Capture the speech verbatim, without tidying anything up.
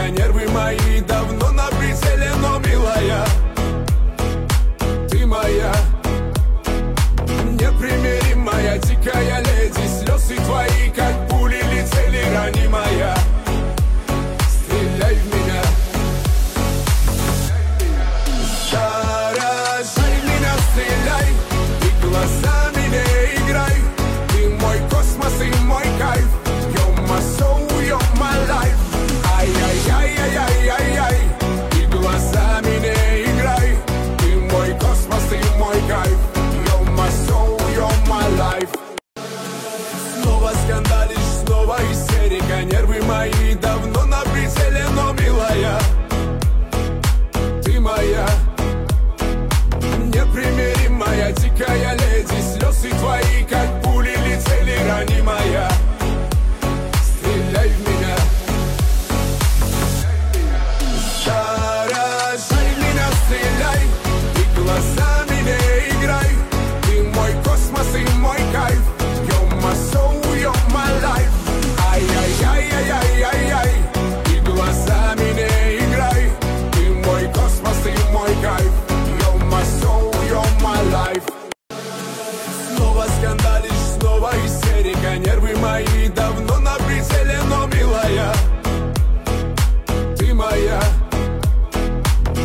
истерика, нервы мои давно на пределе, но, милая, ты моя, непримиримая, дикая леди. Слезы твои, как пули, летели, ранимая. Стреляй в меня, заражай меня, стреляй, и глазами не играй. Ты мой космос и мой кайф. You're my soul, you're my life. Ай-яй-яй-яй-яй-яй. И глазами не играй. Ты мой космос и мой кайф. You're my soul, you're my life. Снова скандалишь, снова истерика, нервы мои давно на пределе, но, милая, ты моя, непримиримая, дикая леди. Слезы твои, как пули, летели, ранимая. Стреляй в меня, заражай меня, стреляй, и глазами не играй. Ты мой космос и мой кайф. You're my soul, you're my life. Ай-яй-яй-яй-яй-яй. И глазами не играй. Ты мой космос и мой кайф. You're my soul, you're my life. Снова скандалишь, снова истерика, нервы мои давно